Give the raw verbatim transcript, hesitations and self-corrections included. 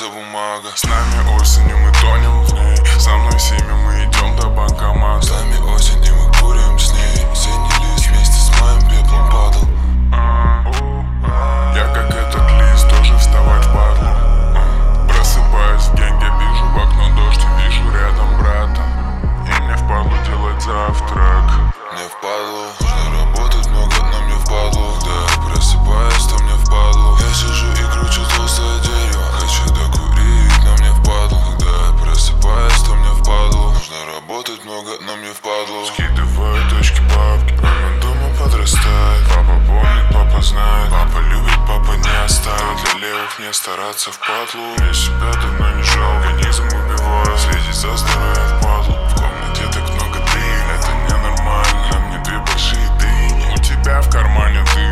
кончается бумага. С нами осенью мы тонем в ней, со мной всеми мы идем до банкомата. С нами осень и мы курим с ней, зимний лист вместе с моим пеплом падал. Я как этот лист, тоже вставать впадлу. Просыпаюсь в генге, вижу в окно дождь и вижу рядом брата. И мне впадлу делать завтрак. Мне впадлу, нужно работать много, но мне впадлу. Да, просыпаюсь, то мне впадлу. Я сижу и кручу толстое дерево, хочу докурить, но мне впадлу. Да, просыпаюсь, то мне впадлу. Нужно работать много, но мне впадлу. Скидываю точки бабки, мама дома подрастает. Папа помнит, папа знает, папа любит, папа не оставит. Для левых не стараться впадлу. Мне себя давно не жалко, организм убиваю, следить за здоровьем впадлу. В комнате так много дым, это ненормально. На мне две большие дыни, у тебя в кармане ты.